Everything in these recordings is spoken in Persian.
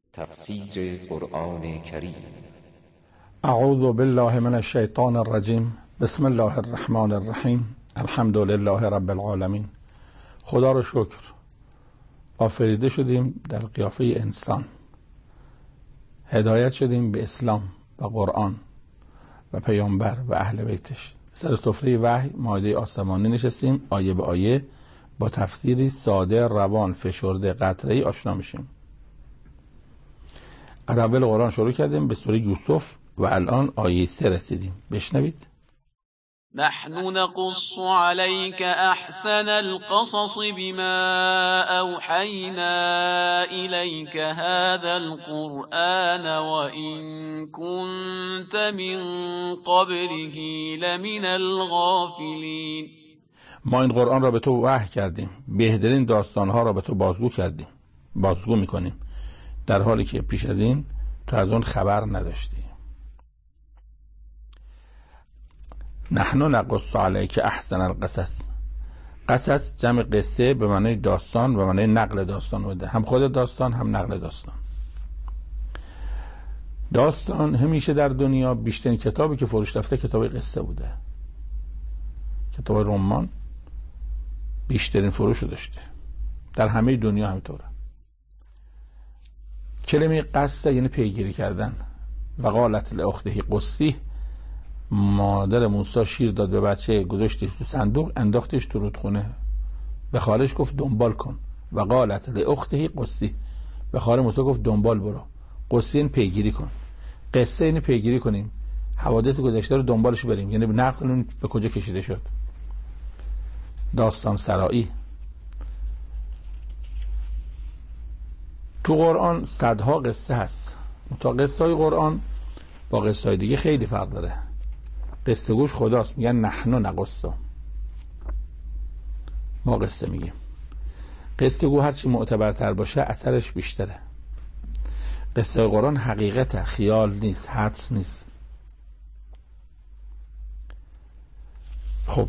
تفسیر قرآن کریم. اعوذ بالله من الشیطان الرجیم. بسم الله الرحمن الرحیم. الحمد لله رب العالمین. خدا رو شکر، آفریده شدیم در قیافه انسان، هدایت شدیم به اسلام و قرآن و پیامبر و اهل بیتش. سر سفره وحی مائده آسمانی نشستیم، آیه به آیه با تفسیری ساده، روان، فشرده، قطره‌ای آشنا میشیم. از اول قرآن شروع کردیم به سوره یوسف و الان آیه 3 رسیدیم. بشنوید. نحن نقص عليك أحسن القصص بما أوحينا إليك هذا القرآن وإن كنت من قبله لمن الغافلين. ما این قرآن را به تو وحی کردیم، بهترین داستانها را به تو بازگو میکنیم، در حالی که پیش از این تو از اون خبر نداشتی. نحن نقص علیک احسن القصص. قصص جمع قصه به معنی داستان و معنی نقل داستان بوده، هم خود داستان هم نقل داستان. داستان همیشه در دنیا بیشترین کتابی که فروش رفته کتاب قصه بوده. کتاب رمان بیشترین فروش رو داشته، در همه دنیا همینطوره. کلمه قصه یعنی پیگیری کردن. و قالت لاخته قصی، مادر موسی شیر داد به بچه، گذاشتش تو صندوق، انداختش تو رودخونه، به خالش گفت دنبال کن. و قالت لاخته قصی، به خال موسی گفت دنبال برو. قصی این پیگیری کن، قصه این پیگیری کنیم، حوادث گذشته رو دنبالش بریم، یعنی نقل کنیم به کجا کشیده شد. داستان سرایی. تو قرآن صدها قصه هست. تا قصه های قرآن با قصه های دیگه خیلی فرق داره. قصه گوش خداست، میگن نحن نقص، ما قصه میگیم. قصه گو هرچی معتبرتر باشه اثرش بیشتره. قصه قرآن حقیقته، خیال نیست، حدس نیست. خب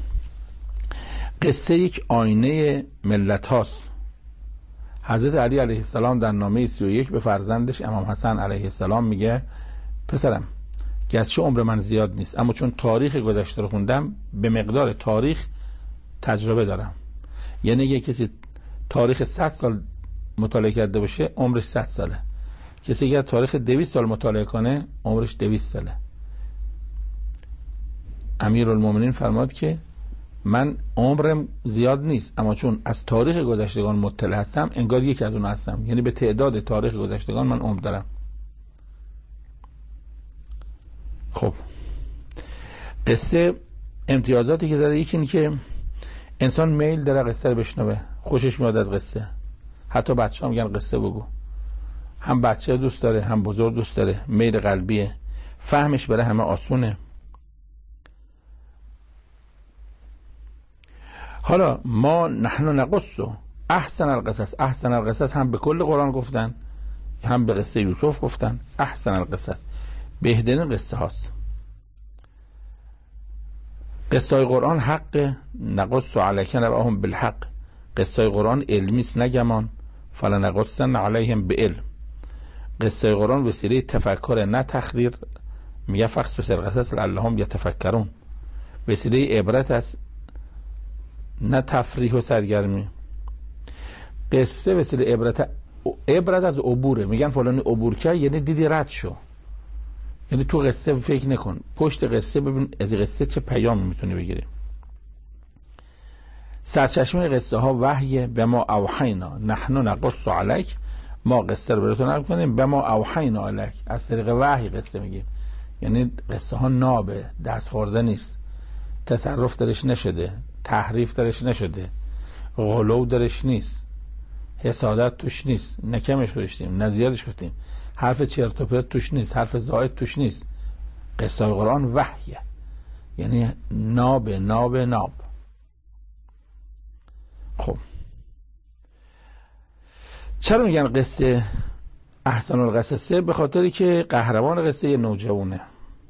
قصه یک آینه ملت هاست. حضرت علی علیه السلام در نامه 31 به فرزندش امام حسن علیه السلام میگه پسرم، گرچه عمر من زیاد نیست اما چون تاریخ گذشته رو خوندم به مقدار تاریخ تجربه دارم. یعنی اگه کسی تاریخ 100 سال مطالعه کرده باشه عمرش 100 ساله. کسی اگه تاریخ 200 سال مطالعه کنه عمرش 200 ساله. امیرالمومنین فرمود که من عمرم زیاد نیست اما چون از تاریخ گذشتگان مطلع هستم انگار یک از اون هستم، یعنی به تعداد تاریخ گذشتگان من عمر دارم. خب قصه امتیازاتی که داره، یکی این که انسان میل داره قصه رو بشنوه، خوشش میاد از قصه. حتی بچه ها میگن قصه بگو. هم بچه دوست داره هم بزرگ دوست داره، میل قلبیه، فهمش برای همه آسونه. حالا ما نحن نقص احسن القصص. احسن القصص هم به کل قرآن گفتن، هم به قصه یوسف گفتن احسن القصص، بهترین قصه هاست. قصه های قرآن حق، نقص علیک نبأهم بالحق. قصه های قرآن علمی است نگمان، فلنقصن علیهم بعلم. قصه های قرآن وسیله تفکر نه تخریر، میگه فقصص القصص لعلهم یتفکرون. وسیله عبرت است نه تفریح و سرگرمی. قصه وسیله عبرت از عبوره، میگن فلانی عبور کرد یعنی دیدی رد شو، یعنی تو قصه فکر نکن، پشت قصه ببین از قصه چه پیامی میتونی بگیری. سرچشمه قصه ها وحی. به ما اوحینا نحن نقص علیک، ما قصه رو براتون نقل کنیم. به ما اوحینا علیک، از طریق وحی قصه میگیم، یعنی قصه ها نابه، دست خورده نیست، تصرف درش نشده، تحریف درش نشده، غلو درش نیست، حسادت توش نیست، نکمش گذاشتیم نه زیادش گفتیم، حرف چرت و پرت توش نیست، حرف زائد توش نیست. قصه های قرآن وحیه، یعنی ناب ناب ناب. خب چرا میگن قصه احسن القصص؟ به خاطری که قهرمان قصه نوجوانه،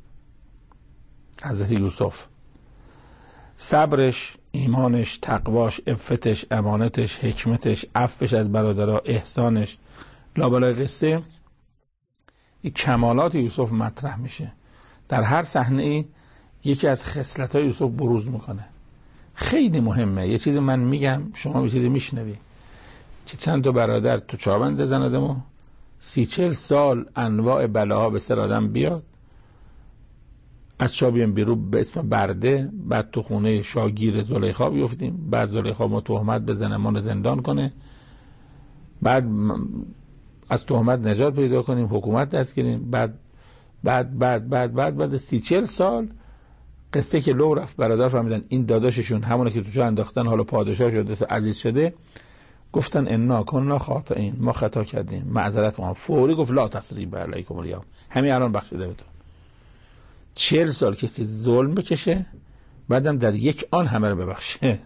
حضرت یوسف. صبرش، ایمانش، تقواش، عفتش، امانتش، حکمتش، عفوش از برادرها، احسانش، لابلای قصه یک کمالات یوسف مطرح میشه. در هر صحنه ای یکی از خصلت‌های یوسف بروز میکنه. خیلی مهمه. یه چیزی من میگم، شما یه چیزی میشنوی که چند تا برادر تو چابند زندم و 30-40 سال انواع بلاها به سر آدم بیاد، از چا بیام بیرون به اسم برده، بعد تو خونه شاگیر زلیخا بیفتیم، بعد زلیخا ما تهمت بزنه ما رو زندان کنه، بعد از تهمت نجات پیدا کنیم، حکومت دست گیریم، بعد 30-40 سال قصه که لو رفت برادر فهمیدن این داداششون همونه که تو چاه انداختن حالا پادشاه شده تو عزیز شده، گفتن انا کنا خاطئین، ما خطا کردیم، معذرت ما. فوری گفت لا تسریب علیکم الیوم، همین الان بخشیده بهتون. 40 سال کسی ظلم بکشه بعدم در یک آن همه رو ببخشه،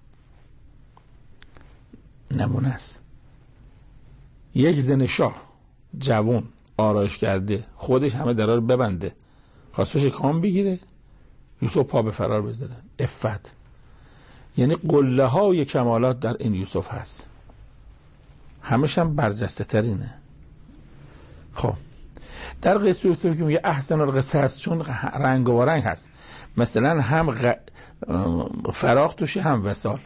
نمونه است. یک زن شاه جوون آرایش کرده خودش همه درا رو ببنده، خواستش کام بگیره، یوسف پا به فرار بذاره. عفت یعنی قله های کمالات در این یوسف هست، همش هم برجسته ترینه. خب در قصه یوسف که میگه احسن القصه هست چون رنگ و رنگ هست، مثلا هم فراق توشه هم وصال.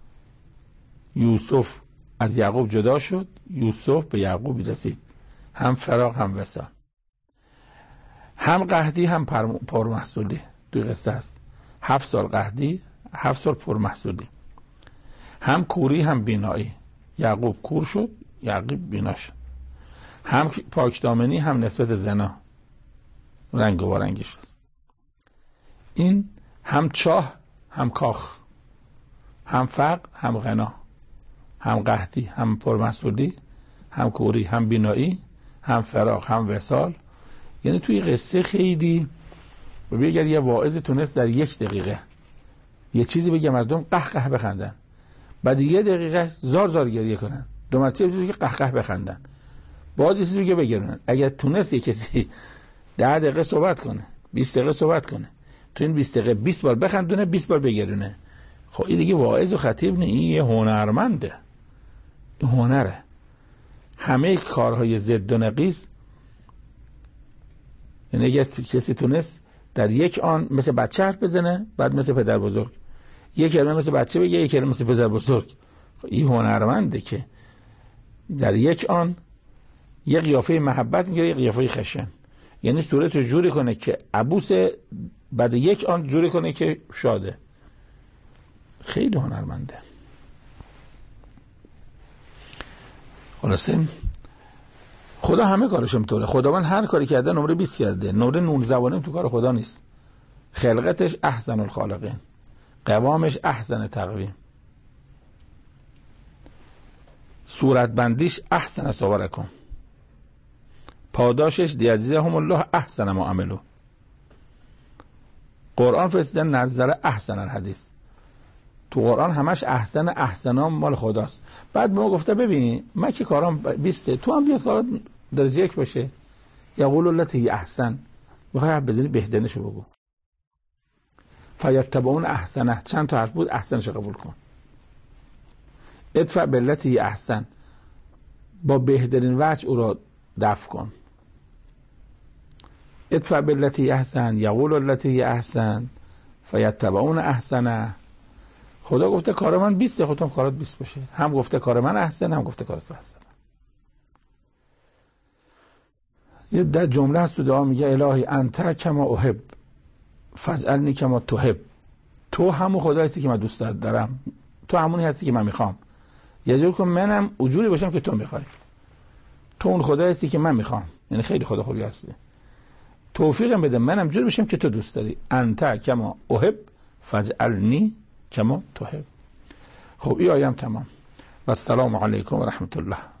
یوسف از یعقوب جدا شد، یوسف به یعقوب رسید، هم فراق هم وصال. هم قحطی هم پرمحصولی توی قصه هست، 7 سال قحطی 7 سال پرمحصولی. هم کوری هم بینایی، یعقوب کور شد یعقوب بینا شد. هم پاکدامنی هم نسبت زنا، رنگ و رنگی شد. این هم چاه هم کاخ، هم فقر هم غنا، هم قحطی هم پرمسئولی، هم کوری هم بینایی، هم فراق هم وصال. یعنی توی قصه خیلی اگر یه واعظ تونست در 1 دقیقه یه چیزی بگه مردم قهقه بخندن، بعد 1 دقیقه زار گریه کنن، 2 مرتبه بگه قهقه بخندن، باز یه چیزی بگه اگر تونست یه کسی 10 دقیقه صحبت کنه 20 دقیقه صحبت کنه، تو این 20 دقیقه 20 بار بخندونه 20 بار بگرونه، خب این دیگه واعظ و خطیب نه، این یه هنرمنده، این هنره. همه کارهای ضد و نقیض، یعنی اگر کسی تونست در یک آن مثل بچه حرف بزنه، بعد مثل پدر بزرگ، یک کلمه مثل بچه بگه، یک کلمه مثل پدر بزرگ، این هنرمنده که در یک آن یک قیافه محبت میگه، یک قیافه خشن، یعنی صورت رو جوری کنه که عبوسه، بعد یک آن جوری کنه که شاده. خیلی هنرمنده. خلاصه خدا همه کارش همطوره. خداوند هر کاری کرده نمره 20 کرده، نمره 19 تو کار خدا نیست. خلقتش احسن الخالقین، قوامش احسن تقویم، صورت بندیش احسن صورکم، پاداشش لیجزیهم الله احسن ما عملوا. قرآن فرستادن نزل احسن الحدیث، تو قرآن همش احسنام مال خداست. بعد به ما گفته ببینی من که کارام 20 تو هم بیاد کارات درجه 1 باشه، یقول التی احسن، بخوای بزنی بهترینشو بگو. فیتبعون احسنه، چند تا حرف بود، احسنشو قبول کن. ادفع بالتی احسن، با بهترین وجه او را دفع کن. ادفع بالتی احسن، یقول التی احسن فیتبعون احسنه. خدا گفته کار من 20، خودتون کارات 20 باشه. هم گفته کار من احسن، هم گفته کارت احسن. یه در جمله هست تو دعا میگه الهی انت کما احب فاجعلنی کما تحب. تو همون خدا هستی که من دوست دارم، تو همونی هستی که من میخوام، یه جور کن منم اونجوری باشم که تو میخوای. تو اون خدا هستی که من میخوام، یعنی خیلی خدا خوبی هستی، توفیقم بده منم جوری بشم که تو دوست داری. انت کما احب فاجعلنی کما تحب. خب این آیه هم تمام. و السلام علیکم و رحمت الله.